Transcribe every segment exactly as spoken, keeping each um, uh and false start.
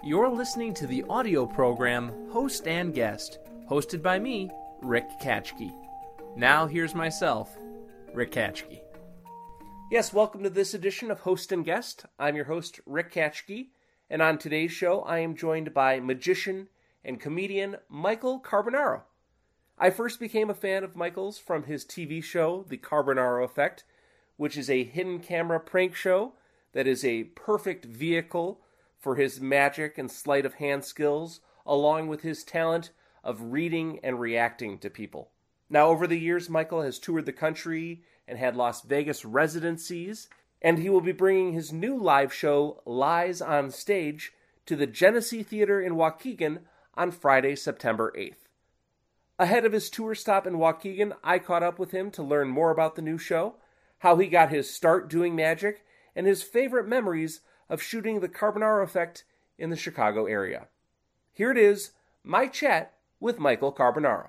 You're listening to the audio program Host and Guest, hosted by me, Rick Katchke. Now here's myself, Rick Katchke. Yes, welcome to this edition of Host and Guest. I'm your host, Rick Katchke, and on today's show, I am joined by magician and comedian Michael Carbonaro. I first became a fan of Michael's from his T V show, The Carbonaro Effect, which is a hidden camera prank show that is a perfect vehicle for his magic and sleight of hand skills, along with his talent of reading and reacting to people. Now, over the years, Michael has toured the country and had Las Vegas residencies, and he will be bringing his new live show, Lies on Stage, to the Genesee Theater in Waukegan on Friday, September eighth. Ahead of his tour stop in Waukegan, I caught up with him to learn more about the new show, how he got his start doing magic, and his favorite memories of shooting The Carbonaro Effect in the Chicago area. Here it is, my chat with Michael Carbonaro.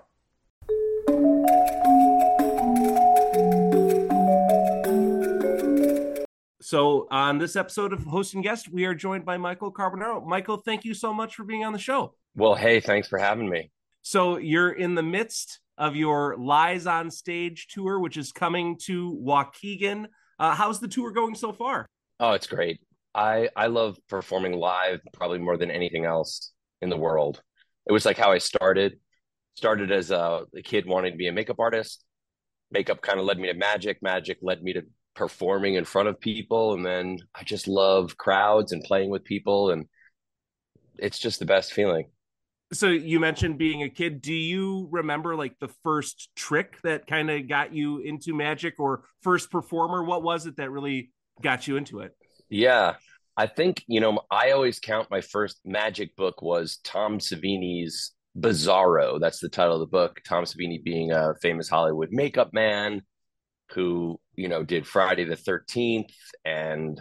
So on this episode of Host and Guest, we are joined by Michael Carbonaro. Michael, thank you so much for being on the show. Well, hey, thanks for having me. So you're in the midst of your Lies on Stage tour, which is coming to Waukegan. Uh, how's the tour going so far? Oh, it's great. I, I love performing live probably more than anything else in the world. It was like how I started. Started as a, a kid wanting to be a makeup artist. Makeup kind of led me to magic. Magic led me to performing in front of people. And then I just love crowds and playing with people. And it's just the best feeling. So you mentioned being a kid. Do you remember like the first trick that kind of got you into magic, or first performer? What was it that really got you into it? Yeah, I think, you know, I always count my first magic book was Tom Savini's Bizarro. That's the title of the book. Tom Savini being a famous Hollywood makeup man who, you know, did Friday the thirteenth. And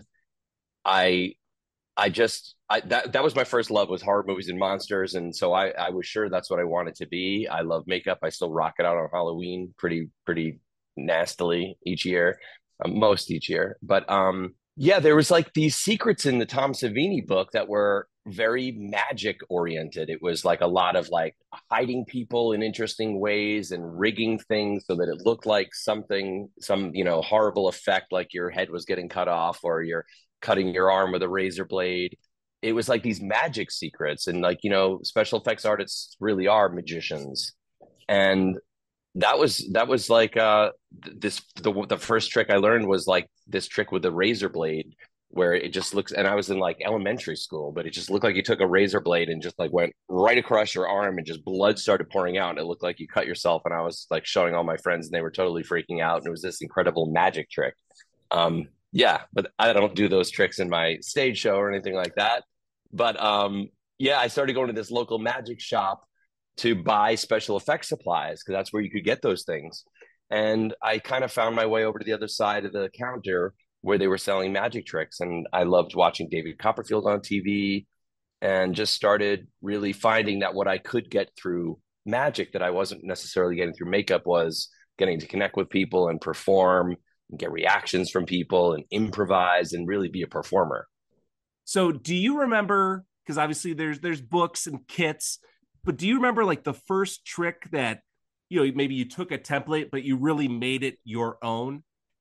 I, I just, I, that, that was my first love, was horror movies and monsters. And so I, I was sure that's what I wanted to be. I love makeup. I still rock it out on Halloween pretty, pretty nastily each year, uh, most each year. But um, yeah, there was like these secrets in the Tom Savini book that were very magic oriented. It was like a lot of like hiding people in interesting ways and rigging things so that it looked like something, some, you know, horrible effect, like your head was getting cut off or you're cutting your arm with a razor blade. It was like these magic secrets, and like, you know, special effects artists really are magicians. And that was that was like uh this the the first trick I learned was like this trick with a razor blade, where it just looks, and I was in like elementary school, but it just looked like you took a razor blade and just like went right across your arm, and just blood started pouring out, and it looked like you cut yourself. And I was like showing all my friends, and they were totally freaking out, and it was this incredible magic trick. um Yeah, but I don't do those tricks in my stage show or anything like that. But um, yeah, I started going to this local magic shop to buy special effects supplies, because that's where you could get those things. And I kind of found my way over to the other side of the counter where they were selling magic tricks. And I loved watching David Copperfield on T V, and just started really finding that what I could get through magic that I wasn't necessarily getting through makeup was getting to connect with people and perform and get reactions from people and improvise and really be a performer. So do you remember, because obviously there's there's books and kits, but do you remember like the first trick that, you know, maybe you took a template, but you really made it your own?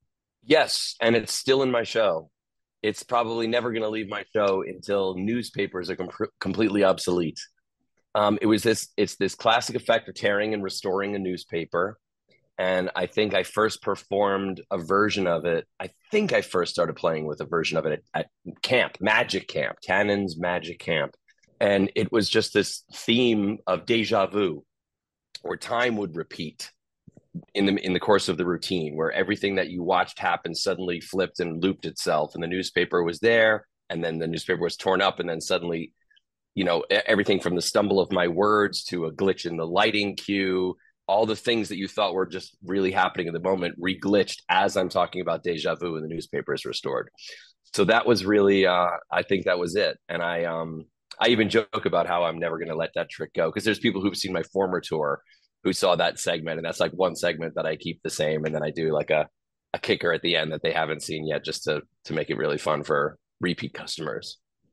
Yes, and it's still in my show. It's probably never going to leave my show until newspapers are com- completely obsolete. Um, it was this, it's this classic effect of tearing and restoring a newspaper. And I think I first performed a version of it. I think I first started playing with a version of it at, at camp, Magic Camp, Cannon's Magic Camp. And it was just this theme of deja vu, where time would repeat in the in the course of the routine, where everything that you watched happen suddenly flipped and looped itself. And the newspaper was there, and then the newspaper was torn up, and then suddenly, you know, everything from the stumble of my words to a glitch in the lighting cue, all the things that you thought were just really happening in the moment re-glitched as I'm talking about deja vu, and the newspaper is restored. So that was really, uh, I think that was it. And I, um, I even joke about how I'm never going to let that trick go, because there's people who've seen my former tour who saw that segment, and that's like one segment that I keep the same. And then I do like a, a kicker at the end that they haven't seen yet, just to, to make it really fun for repeat customers.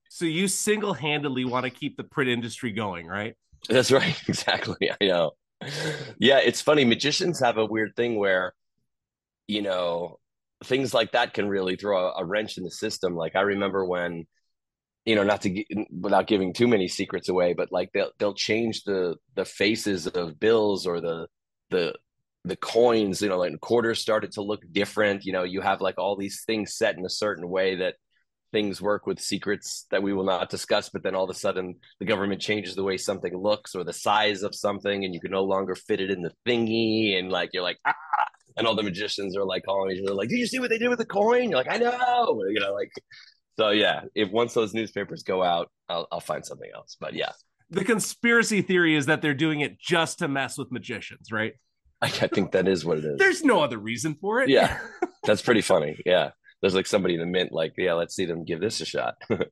So you single-handedly want to keep the print industry going, right? That's right. Exactly. I know. Yeah, it's funny. Magicians have a weird thing where, you know, things like that can really throw a, a wrench in the system. Like I remember when, you know, not to get, without giving too many secrets away, but like they'll they'll change the the faces of bills or the the the coins, you know, like quarters started to look different. You know, you have like all these things set in a certain way that things work with secrets that we will not discuss, but then all of a sudden the government changes the way something looks or the size of something and you can no longer fit it in the thingy. And like, you're like, ah, and all the magicians are like calling each other, like, did you see what they did with the coin? You're like, I know, you know, like, so yeah, if once those newspapers go out, I'll, I'll find something else. But yeah, The conspiracy theory is that they're doing it just to mess with magicians, right? I, I think that is what it is. There's no other reason for it. Yeah, that's pretty funny. Yeah, there's like somebody in the mint, like, yeah, let's see them give this a shot.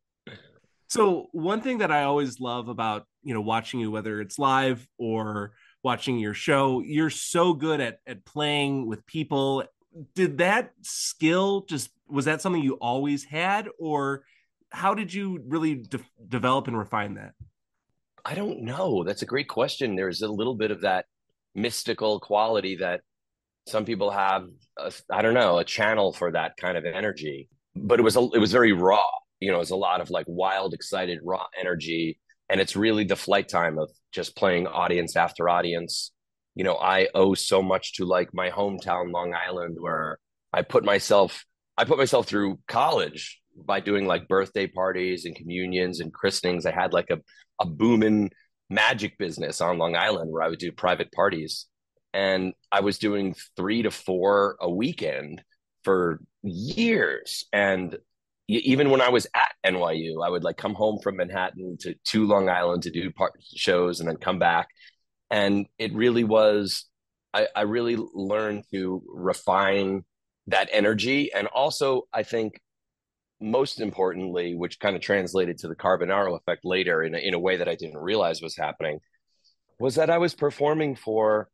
So one thing that I always love about, you know, watching you, whether it's live or watching your show, you're so good at at playing with people. Did that skill just, was that something you always had, or how did you really de- develop and refine that? I don't know. That's a great question. There's a little bit of that mystical quality that some people have. A, I don't know, a channel for that kind of energy. But it was a, it was very raw. You know, it's a lot of like wild, excited, raw energy, and it's really the flight time of just playing audience after audience. You know, I owe so much to like my hometown, Long Island, where I put myself, I put myself through college by doing like birthday parties and communions and christenings. I had like a a booming magic business on Long Island where I would do private parties. And I was doing three to four a weekend for years. And even when I was at N Y U, I would like come home from Manhattan to, to Long Island to do part shows and then come back. And it really was, I, I really learned to refine that energy. And also, I think most importantly, which kind of translated to the Carbonaro effect later in a, in a way that I didn't realize was happening, was that I was performing for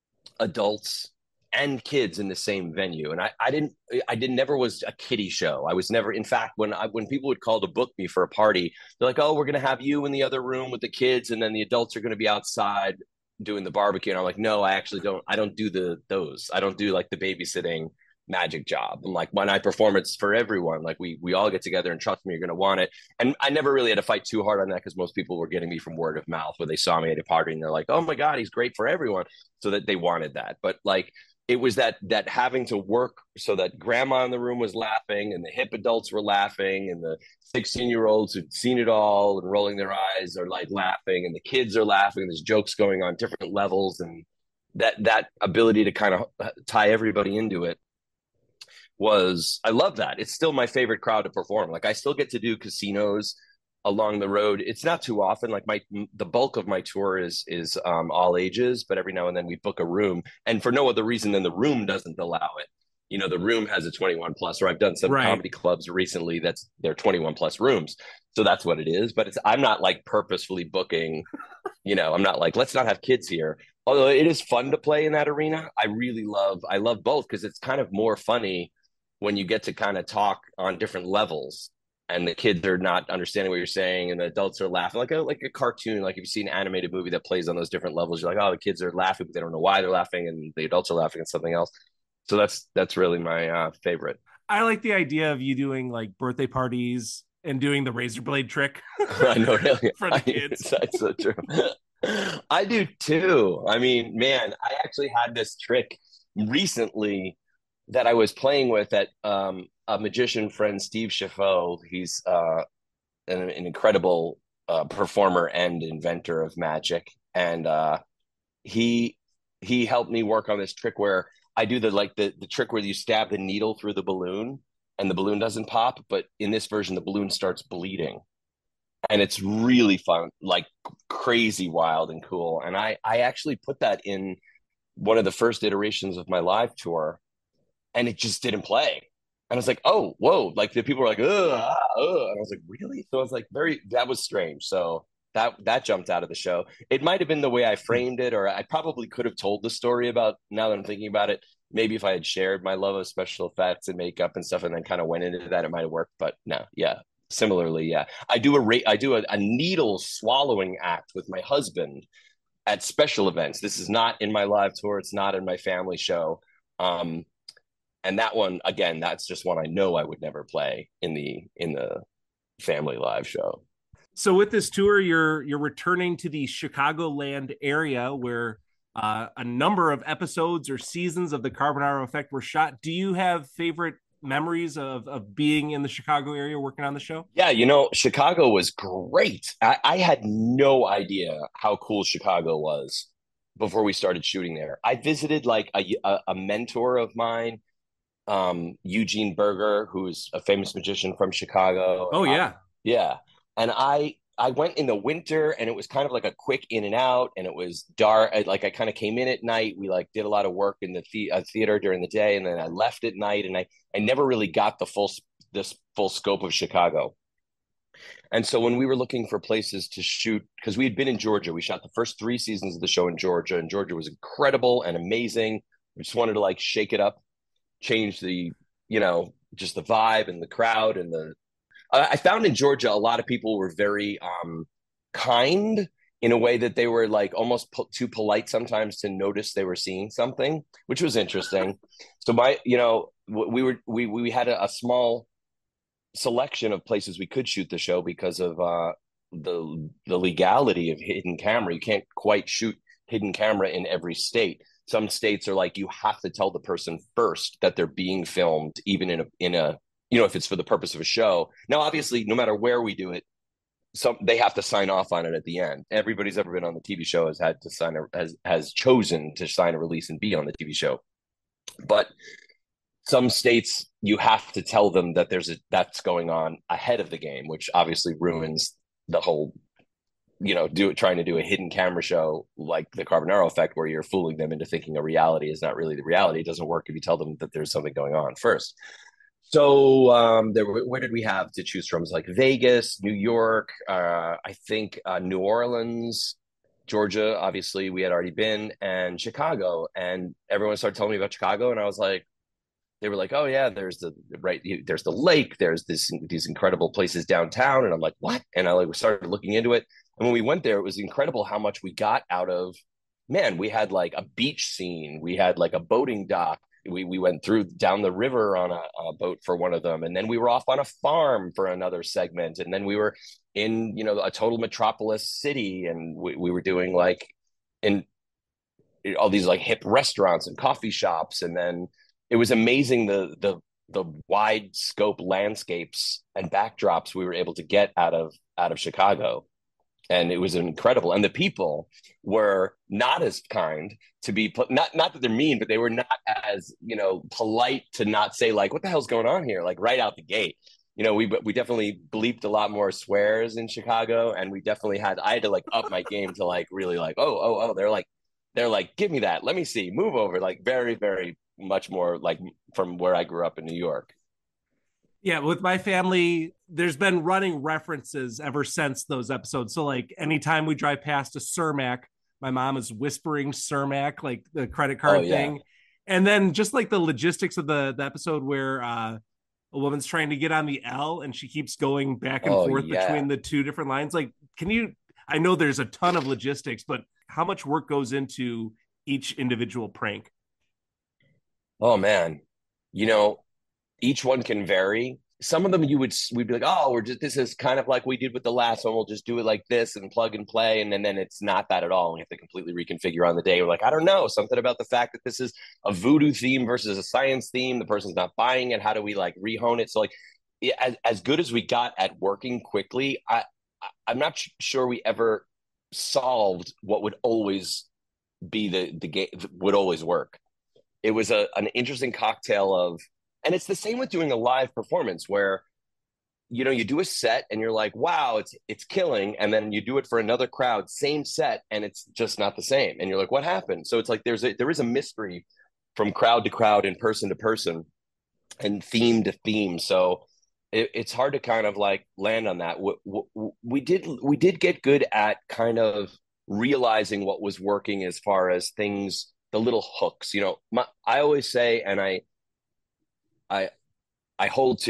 adults and kids in the same venue. And I, I didn't, I did never was a kiddie show. I was never, in fact, when I, when people would call to book me for a party, they're like, oh, we're going to have you in the other room with the kids. And then the adults are going to be outside doing the barbecue. And I'm like, no, I actually don't, I don't do the, those, I don't do like the babysitting magic job. I'm like, when I perform, it's for everyone. Like we, we all get together and trust me, you're going to want it. And I never really had to fight too hard on that because most people were getting me from word of mouth where they saw me at a party and they're like, oh my God, he's great for everyone. So that they wanted that. But like, it was that that having to work so that grandma in the room was laughing and the hip adults were laughing and the sixteen year olds who'd seen it all and rolling their eyes are like laughing and the kids are laughing. There's jokes going on different levels, and that that ability to kind of tie everybody into it was, I love that. It's still my favorite crowd to perform. Like I still get to do casinos along the road. It's not too often. Like my the bulk of my tour is is um, all ages, but every now and then we book a room, and for no other reason than the room doesn't allow it. You know, the room has a twenty-one plus, or I've done some Right. comedy clubs recently that's they're twenty-one plus rooms, so that's what it is. But it's I'm not like purposefully booking. You know, I'm not like, let's not have kids here. Although it is fun to play in that arena. I really love I love both because it's kind of more funny when you get to kind of talk on different levels and the kids are not understanding what you're saying and the adults are laughing like a like a cartoon. Like if you see an animated movie that plays on those different levels, you're like, oh, the kids are laughing, but they don't know why they're laughing, and the adults are laughing at something else. So that's that's really my uh, favorite. I like the idea of you doing like birthday parties and doing the razor blade trick. I know, really. For the kids. That's so true. I do too. I mean, man, I actually had this trick recently that I was playing with at um, a magician friend, Steve Chaffoe. He's uh, an, an incredible uh, performer and inventor of magic, and uh, he he helped me work on this trick where I do the like the the trick where you stab the needle through the balloon and the balloon doesn't pop, but in this version the balloon starts bleeding, and it's really fun, like crazy wild and cool. And I I actually put that in one of the first iterations of my live tour, and it just didn't play. And I was like, oh, whoa. Like the people were like, ugh, ah, ugh. And I was like, really? So I was like, very, that was strange. So that, that jumped out of the show. It might've been the way I framed it, or I probably could have told the story about, now that I'm thinking about it, maybe if I had shared my love of special effects and makeup and stuff, and then kind of went into that, it might've worked, but no, yeah. Similarly, yeah, I do a ra- I do a, a needle swallowing act with my husband at special events. This is not in my live tour. It's not in my family show. Um, and that one, again, that's just one I know I would never play in the in the family live show. So with this tour, you're you're returning to the Chicagoland area where uh, a number of episodes or seasons of the Carbonaro Effect were shot. Do you have favorite memories of of being in the Chicago area working on the show? Yeah, you know, Chicago was great. I, I had no idea how cool Chicago was before we started shooting there. I visited like a, a, a mentor of mine, um, Eugene Berger, who's a famous magician from Chicago. Oh Uh, yeah. yeah, and I I went in the winter, and it was kind of like a quick in and out, and it was dark. I, like I kind of came in at night. We like did a lot of work in the, the uh, theater during the day, and then I left at night, and I I never really got the full this full scope of Chicago. And so when we were looking for places to shoot, because we had been in Georgia, we shot the first three seasons of the show in Georgia, and Georgia was incredible and amazing. We just wanted to like shake it up, change the, you know, just the vibe and the crowd and the. I found in Georgia a lot of people were very um, kind in a way that they were like almost po- too polite sometimes to notice they were seeing something, which was interesting. So my, you know, we were we we had a, a small selection of places we could shoot the show because of uh, the the legality of hidden camera. You can't quite shoot hidden camera in every state. Some states are like you have to tell the person first that they're being filmed, even in a in a you know if it's for the purpose of a show. Now, obviously, no matter where we do it, some they have to sign off on it at the end. Everybody's ever been on the T V show has had to sign a, has has chosen to sign a release and be on the T V show, but some states you have to tell them that there's a that's going on ahead of the game, which obviously ruins the whole, you know, do trying to do a hidden camera show like the Carbonaro Effect, where you're fooling them into thinking a reality is not really the reality. It doesn't work if you tell them that there's something going on first. So um, there, where did we have to choose from? It was like Vegas, New York, uh, I think uh, New Orleans, Georgia. Obviously, we had already been, and Chicago. And everyone started telling me about Chicago, and I was like, they were like, "Oh yeah, there's the right, there's the lake, there's this these incredible places downtown," and I'm like, "What?" And I like started looking into it, and when we went there, it was incredible how much we got out of. Man, we had like a beach scene, we had like a boating dock. We we went through down the river on a, a boat for one of them, and then we were off on a farm for another segment, and then we were in you know a total metropolis city, and we, we were doing like in all these like hip restaurants and coffee shops, and then it was amazing the the the wide scope landscapes and backdrops we were able to get out of out of Chicago. And it was incredible. And the people were not as kind to be not not that they're mean, but they were not as, you know, polite to not say like, what the hell's going on here? Like right out the gate. You know, we we definitely bleeped a lot more swears in Chicago, and we definitely had I had to like up my game to like really like, oh, oh, oh, they're like they're like, give me that. Let me see. Move over. Like very, very much more like from where I grew up in New York. Yeah, with my family, there's been running references ever since those episodes. So like anytime we drive past a Cermak, my mom is whispering Cermak, like the credit card Oh yeah. thing. And then just like the logistics of the, the episode where uh, a woman's trying to get on the L and she keeps going back and Oh forth yeah. between the two different lines. Like, can you, I know there's a ton of logistics, but how much work goes into each individual prank? Oh man. You know, each one can vary. Some of them you would we'd be like, oh, we're just this is kind of like we did with the last one. We'll just do it like this and plug and play, and then, then it's not that at all. We have to completely reconfigure on the day. We're like, I don't know, something about the fact that this is a voodoo theme versus a science theme. The person's not buying it. How do we like rehone it? So like, as as good as we got at working quickly, I I'm not sure we ever solved what would always be the the game would always work. It was a an interesting cocktail of, and it's the same with doing a live performance where you know you do a set and you're like, wow, it's it's killing, and then you do it for another crowd, same set, and it's just not the same, and you're like, what happened? So it's like there's a there is a mystery from crowd to crowd and person to person and theme to theme. So it, it's hard to kind of like land on that. We, we did we did get good at kind of realizing what was working as far as things, the little hooks. You know, my, I always say, and I I I hold to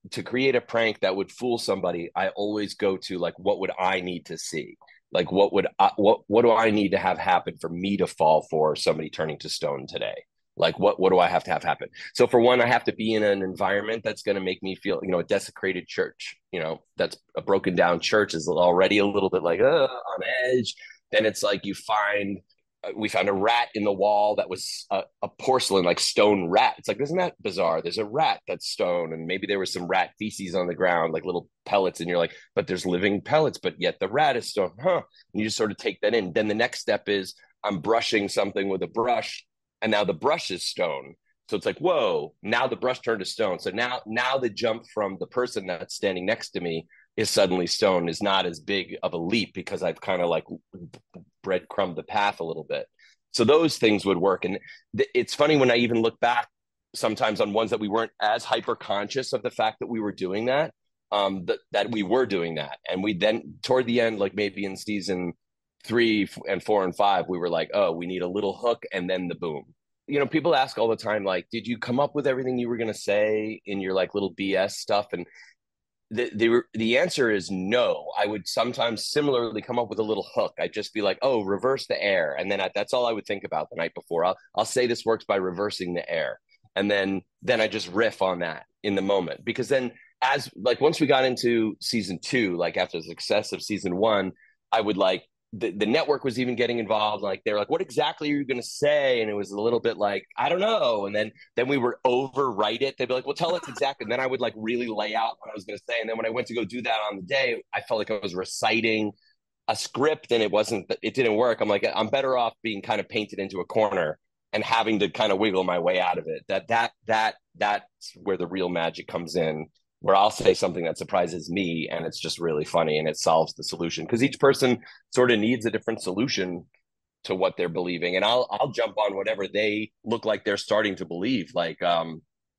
to create a prank that would fool somebody, I always go to like, what would I need to see? Like, what would I, what what do I need to have happen for me to fall for somebody turning to stone today? Like, what what do I have to have happen? So for one, I have to be in an environment that's going to make me feel, you know, a desecrated church, you know, that's a broken down church is already a little bit like uh, on edge. Then it's like you find we found a rat in the wall that was a, a porcelain, like stone rat. It's like, isn't that bizarre? There's a rat that's stone, and maybe there was some rat feces on the ground, like little pellets. And you're like, but there's living pellets, but yet the rat is stone, huh? And you just sort of take that in. Then the next step is I'm brushing something with a brush, and now the brush is stone. So it's like, whoa, now the brush turned to stone. So now, now the jump from the person that's standing next to me is suddenly stone is not as big of a leap because I've kind of like breadcrumbed the path a little bit. So those things would work. And th- it's funny when I even look back sometimes on ones that we weren't as hyper conscious of the fact that we were doing that, um, that, that we were doing that. And we then toward the end, like maybe in season three and four and five, we were like, oh, we need a little hook and then the boom. You know, people ask all the time, like, did you come up with everything you were going to say in your like little B S stuff? And the, the the answer is no. I would sometimes similarly come up with a little hook. I'd just be like, oh, reverse the air. And then I, that's all I would think about the night before. I'll, I'll say this works by reversing the air. And then, then I just riff on that in the moment. Because then as like, once we got into season two, like after the success of season one, I would like, the, the network was even getting involved. Like they're like, what exactly are you going to say? And it was a little bit like, I don't know. And then then we would overwrite it. They'd be like, well, tell us exactly. And then I would like really lay out what I was going to say. And then when I went to go do that on the day, I felt like I was reciting a script and it wasn't, it didn't work. I'm like, I'm better off being kind of painted into a corner and having to kind of wiggle my way out of it. That that that that's where the real magic comes in, where I'll say something that surprises me and it's just really funny and it solves the solution. Because each person sort of needs a different solution to what they're believing. And I'll I'll jump on whatever they look like they're starting to believe. Like um,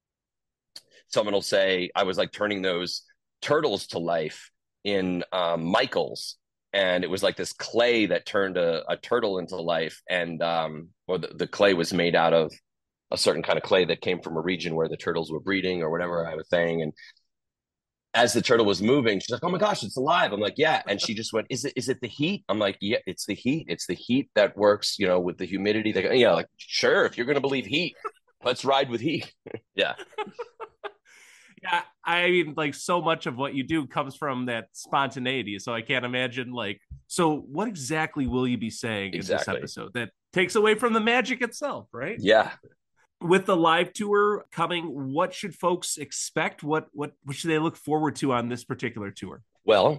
someone will say, I was like turning those turtles to life in um, Michael's. And it was like this clay that turned a, a turtle into life. And um, or the, the clay was made out of a certain kind of clay that came from a region where the turtles were breeding or whatever I was saying. And as the turtle was moving, she's like, oh my gosh, it's alive. I'm like, yeah. And she just went, is it, is it the heat? I'm like, yeah, it's the heat. It's the heat that works, you know, with the humidity. They go, yeah, like, sure. If you're going to believe heat, let's ride with heat. Yeah. Yeah. I mean, like so much of what you do comes from that spontaneity. So I can't imagine like, so what exactly will you be saying Exactly. in this episode that takes away from the magic itself, right? Yeah. With the live tour coming, what should folks expect? What what what should they look forward to on this particular tour? Well,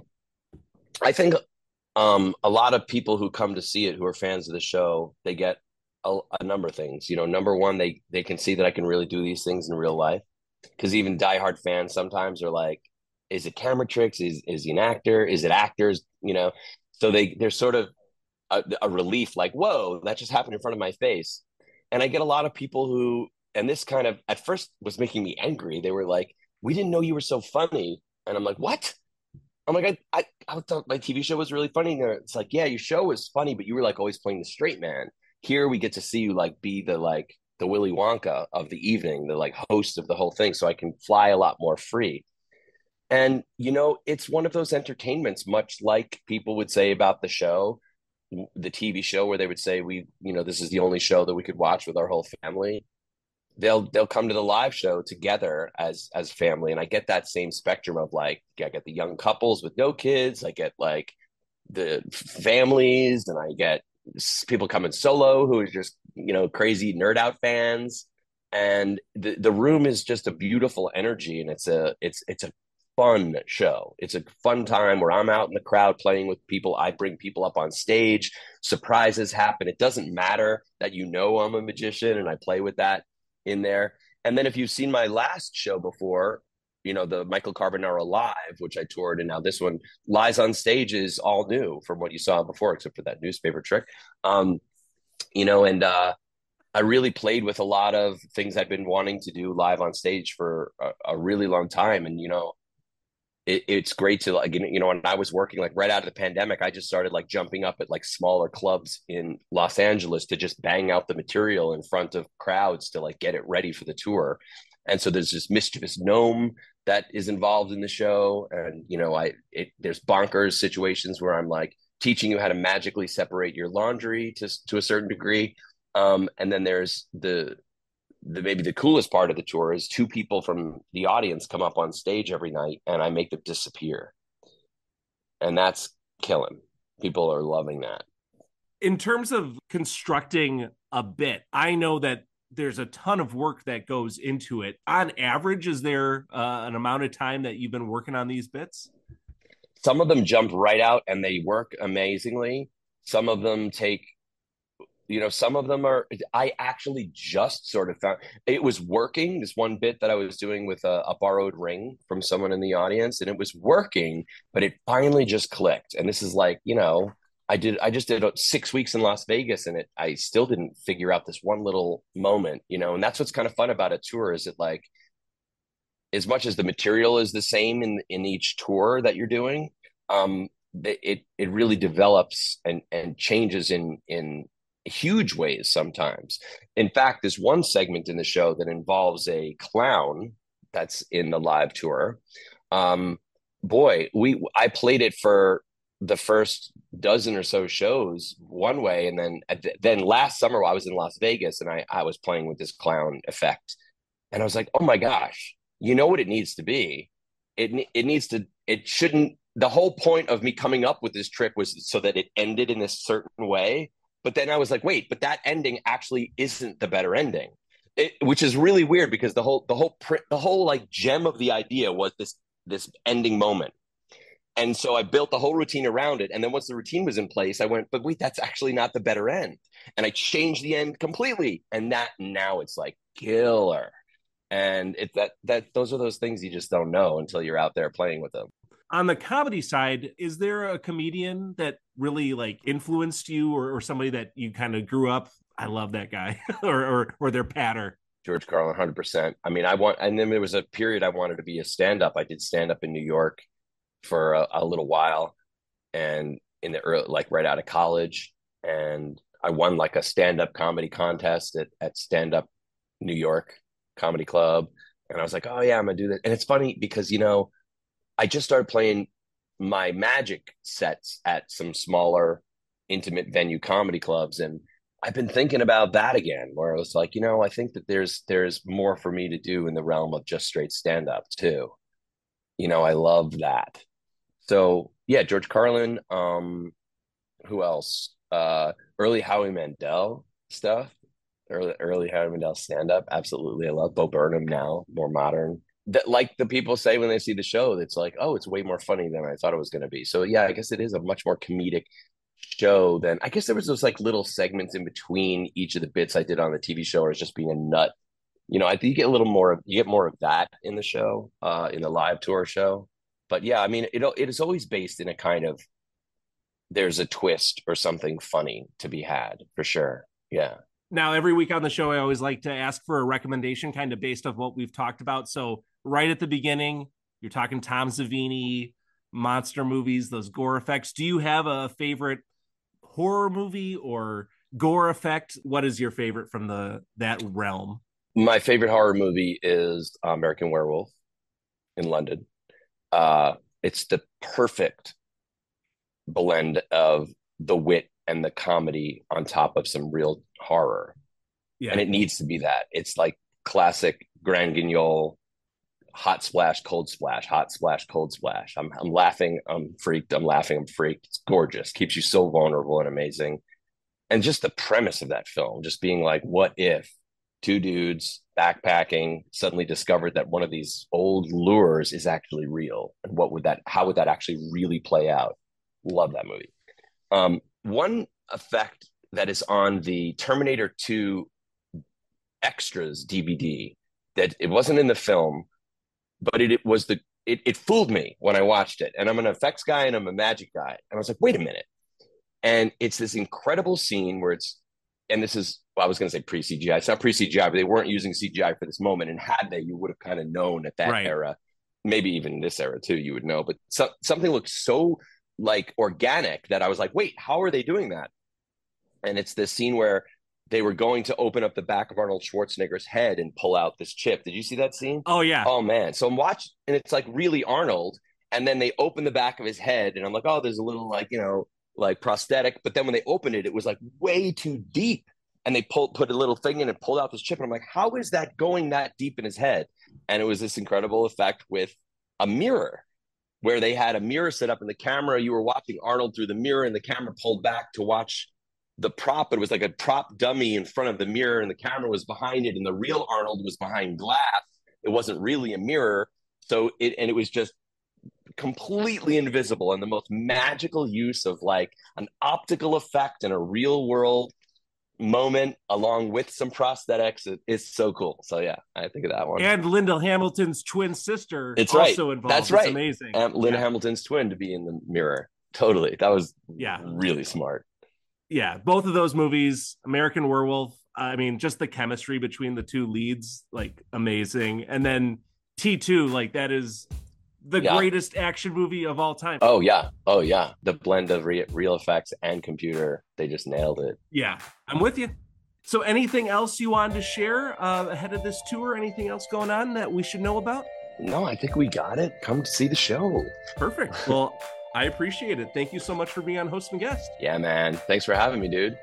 I think um, a lot of people who come to see it, who are fans of the show, they get a, a number of things. You know, number one, they they can see that I can really do these things in real life. Because even diehard fans sometimes are like, "Is it camera tricks? Is is he an actor? Is it actors?" You know, so they they're sort of a, a relief, like, "Whoa, that just happened in front of my face." And I get a lot of people who, and this kind of at first was making me angry. They were like, we didn't know you were so funny. And I'm like, what? I'm like, I, I, I thought my T V show was really funny. And it's like, yeah, your show was funny, but you were like always playing the straight man. Here we get to see you like be the like the Willy Wonka of the evening, the like host of the whole thing. So I can fly a lot more free. And, you know, it's one of those entertainments, much like people would say about the show, the T V show, where they would say, we, you know, this is the only show that we could watch with our whole family. They'll, they'll come to the live show together as, as family. And I get that same spectrum of like, I get the young couples with no kids. I get like the families, and I get people coming solo who are just, you know, crazy nerd out fans. And the, the room is just a beautiful energy. And it's a, it's, it's a fun show. It's a fun time where I'm out in the crowd playing with people. I bring people up on stage. Surprises happen. It doesn't matter that you know I'm a magician, and I play with that in there. And then if you've seen my last show before, you know, the Michael Carbonaro Live, which I toured, and now this one, Lies on Stage, is all new from what you saw before, except for that newspaper trick. Um, you know, and uh, I really played with a lot of things I'd been wanting to do live on stage for a, a really long time. And, you know, It, it's great to like, you know, when I was working like right out of the pandemic, I just started like jumping up at like smaller clubs in Los Angeles to just bang out the material in front of crowds to like get it ready for the tour. And so there's this Mischievous Gnome that is involved in the show. And, you know, I, it, there's bonkers situations where I'm like teaching you how to magically separate your laundry to, to a certain degree. Um, and then there's the, the, maybe the coolest part of the tour is two people from the audience come up on stage every night and I make them disappear. And that's killing. People are loving that. In terms of constructing a bit, I know that there's a ton of work that goes into it. On average, is there uh, an amount of time that you've been working on these bits? Some of them jump right out and they work amazingly. Some of them take, you know, some of them are, I actually just sort of found it was working. This one bit that I was doing with a, a borrowed ring from someone in the audience, and it was working, but it finally just clicked. And this is like, you know, I did, I just did six weeks in Las Vegas and it, I still didn't figure out this one little moment, you know, and that's what's kind of fun about a tour is it like, as much as the material is the same in, in each tour that you're doing, um, it, it really develops and, and changes in, in huge ways sometimes. In fact, there's one segment in the show that involves a clown that's in the live tour. Um, boy, we, I played it for the first dozen or so shows one way, and then then last summer I was in Las Vegas and I I was playing with this clown effect, and I was like, oh my gosh, you know what it needs to be? It it needs to it shouldn't. The whole point of me coming up with this trick was so that it ended in this certain way, but then I was like, wait, but that ending actually isn't the better ending, it, which is really weird because the whole the whole the whole like gem of the idea was this this ending moment. And so I built the whole routine around it. And then once the routine was in place, I went, but wait, that's actually not the better end. And I changed the end completely. And that now it's like killer. And it that that those are those things you just don't know until you're out there playing with them. On the comedy side, is there a comedian that really like influenced you or, or somebody that you kind of grew up? I love that guy or, or or their patter. George Carlin, one hundred percent. I mean, I want, and then there was a period I wanted to be a stand-up. I did stand-up in New York for a, a little while, and in the early, like right out of college, and I won like a stand-up comedy contest at, at Stand Up New York Comedy Club, and I was like, oh yeah, I'm gonna do that. And it's funny because, you know, I just started playing my magic sets at some smaller intimate venue comedy clubs, and I've been thinking about that again, where I was like, you know, I think that there's there's more for me to do in the realm of just straight stand-up too. You know, I love that. So yeah, George Carlin. Um, who else? Uh, early Howie Mandel stuff. Early, early Howie Mandel stand up. Absolutely, I love Bo Burnham now, more modern. That like the people say when they see the show, it's like, oh, it's way more funny than I thought it was going to be. So yeah, I guess it is a much more comedic show than I guess there was those like little segments in between each of the bits I did on the T V show, or just being a nut. You know, I think you get a little more. You get more of that in the show, uh, in the live tour show. But yeah, I mean, it it is always based in a kind of, there's a twist or something funny to be had for sure. Yeah. Now, every week on the show, I always like to ask for a recommendation kind of based off what we've talked about. So right at the beginning, you're talking Tom Savini, monster movies, those gore effects. Do you have a favorite horror movie or gore effect? What is your favorite from the that realm? My favorite horror movie is American Werewolf in London. Uh, it's the perfect blend of the wit and the comedy on top of some real horror. Yeah. And it needs to be that. It's like classic Grand Guignol, hot splash, cold splash, hot splash, cold splash. I'm I'm laughing, I'm freaked, I'm laughing, I'm freaked. It's gorgeous. Keeps you so vulnerable and amazing. And just the premise of that film, just being like, what if two dudes backpacking suddenly discovered that one of these old lures is actually real? And what would that, how would that actually really play out? Love that movie. Um, one effect that is on the Terminator two extras D V D that it wasn't in the film, but it, it was the, it, it fooled me when I watched it. And I'm an effects guy and I'm a magic guy. And I was like, wait a minute. And it's this incredible scene where it's, and this is, well, I was going to say pre-C G I. It's not pre-C G I, but they weren't using C G I for this moment. And had they, you would have kind of known at that right. era, maybe even this era too, you would know. But so, something looks so like organic that I was like, wait, how are they doing that? And it's this scene where they were going to open up the back of Arnold Schwarzenegger's head and pull out this chip. Did you see that scene? Oh, yeah. Oh, man. So I'm watching, and it's like really Arnold. And then they open the back of his head, and I'm like, oh, there's a little like, you know, like prosthetic. But then when they opened it, it was like way too deep. And they pulled, put a little thing in and pulled out this chip. And I'm like, how is that going that deep in his head? And it was this incredible effect with a mirror, where they had a mirror set up in the camera. You were watching Arnold through the mirror, and the camera pulled back to watch the prop. It was like a prop dummy in front of the mirror, and the camera was behind it, and the real Arnold was behind glass. It wasn't really a mirror. So it, and it was just completely invisible, and the most magical use of like an optical effect in a real world moment along with some prosthetics. It, it's so cool. So yeah, I think of that one. And Linda Hamilton's twin sister it's also right. involved. That's right. It's amazing. And Linda yeah. Hamilton's twin to be in the mirror. Totally. That was yeah really smart. Yeah, both of those movies, American Werewolf, I mean, just the chemistry between the two leads, like amazing. And then T two, like that is the yeah. greatest action movie of all time. Oh yeah. Oh yeah. The blend of re- real effects and computer, they just nailed it. Yeah, I'm with you. So anything else you wanted to share uh, ahead of this tour? Anything else going on that we should know about? No, I think we got it. Come to see the show. Perfect. Well, I appreciate it. Thank you so much for being on Host and Guest. Yeah, man. Thanks for having me, dude.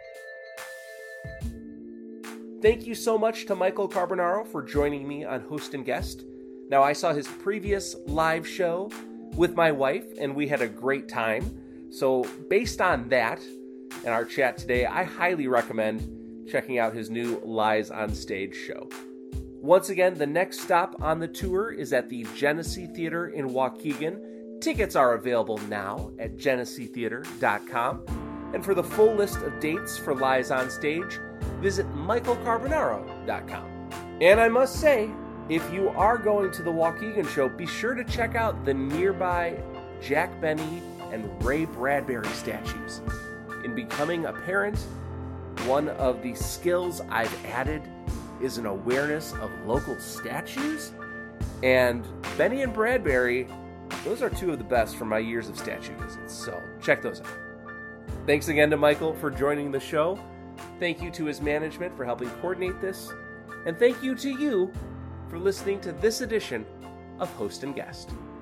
Thank you so much to Michael Carbonaro for joining me on Host and Guest. Now, I saw his previous live show with my wife, and we had a great time. So based on that and our chat today, I highly recommend checking out his new Lies on Stage show. Once again, the next stop on the tour is at the Genesee Theater in Waukegan. Tickets are available now at genesee theater dot com. And for the full list of dates for Lies on Stage, visit michael carbonaro dot com. And I must say, if you are going to the Waukegan show, be sure to check out the nearby Jack Benny and Ray Bradbury statues. In becoming a parent, one of the skills I've added is an awareness of local statues. And Benny and Bradbury, those are two of the best from my years of statue visits, so check those out. Thanks again to Michael for joining the show. Thank you to his management for helping coordinate this. And thank you to you for listening to this edition of Host and Guest.